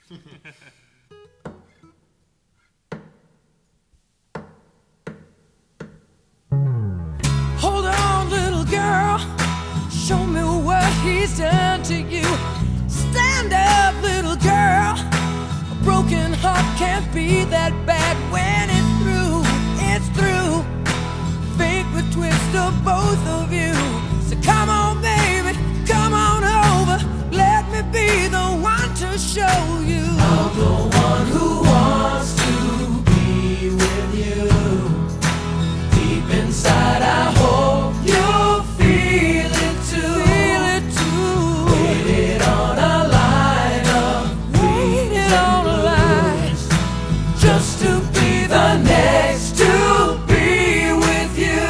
Hold on, little girl, show me what he's done to you. Stand up, little girl, a broken heart can't be that bad. When it's through, it's through. Fate would twist of both of you. So come on, baby, come on over. Let me be the one to show you. I'm the one who wants to be with you. Deep inside, I hope you'll feel it too. Feel it too. Waited on a line of waited on a line just to be the next to be with you.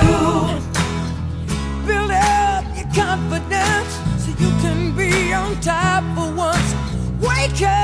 Build up your confidence so you can be on top for once. Wake up.